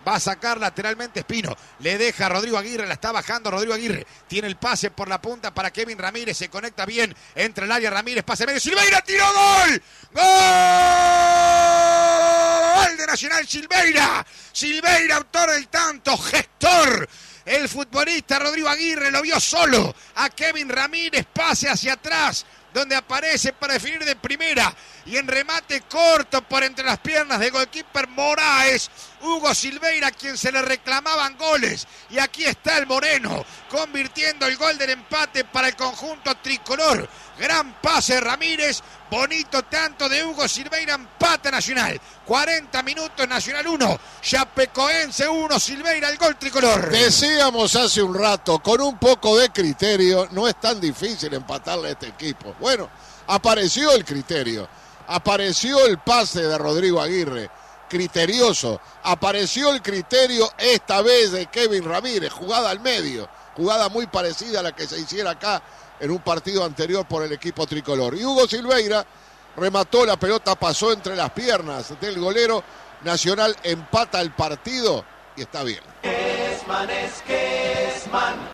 Va a sacar lateralmente Espino. Le deja a Rodrigo Aguirre. La está bajando Rodrigo Aguirre. Tiene el pase por la punta para Kevin Ramírez. Se conecta bien entre el área. Ramírez, pase medio. Silveira, tiró, gol. ¡Gol de Nacional Silveira! Silveira, autor del tanto, gestor. El futbolista Rodrigo Aguirre lo vio solo a Kevin Ramírez. Pase hacia atrás, donde aparece para definir de primera, y en remate corto por entre las piernas del goalkeeper Moraes, Hugo Silveira, quien se le reclamaban goles, y aquí está el moreno, convirtiendo el gol del empate para el conjunto tricolor. Gran pase de Ramírez, bonito tanto de Hugo Silveira, empate Nacional. 40 minutos, Nacional 1, Chapecoense 1, Silveira el gol tricolor. Decíamos hace un rato, con un poco de criterio, no es tan difícil empatarle a este equipo. Bueno, apareció el criterio, apareció el pase de Rodrigo Aguirre, criterioso, apareció el criterio esta vez de Kevin Ramírez, jugada al medio, jugada muy parecida a la que se hiciera acá en un partido anterior por el equipo tricolor. Y Hugo Silveira remató, la pelota pasó entre las piernas del golero. Nacional empata el partido y está bien. Kesman es Kesman.